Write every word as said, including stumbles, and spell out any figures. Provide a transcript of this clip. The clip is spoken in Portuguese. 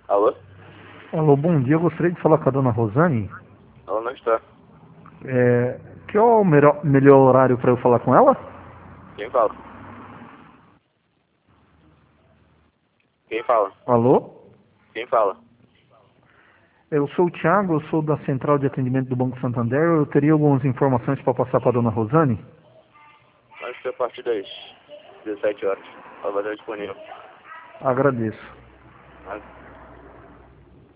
Alô? Alô, bom dia. Eu gostaria de falar com a dona Rosane. Ela não está. É, que é o melhor, melhor horário para eu falar com ela? Quem fala? Quem fala? Alô? Quem fala? Eu sou o Thiago, eu sou da Central de Atendimento do Banco Santander. Eu teria algumas informações para passar para a dona Rosane? Acho que a partir das dezessete horas. Ela vai estar disponível. Agradeço. Mas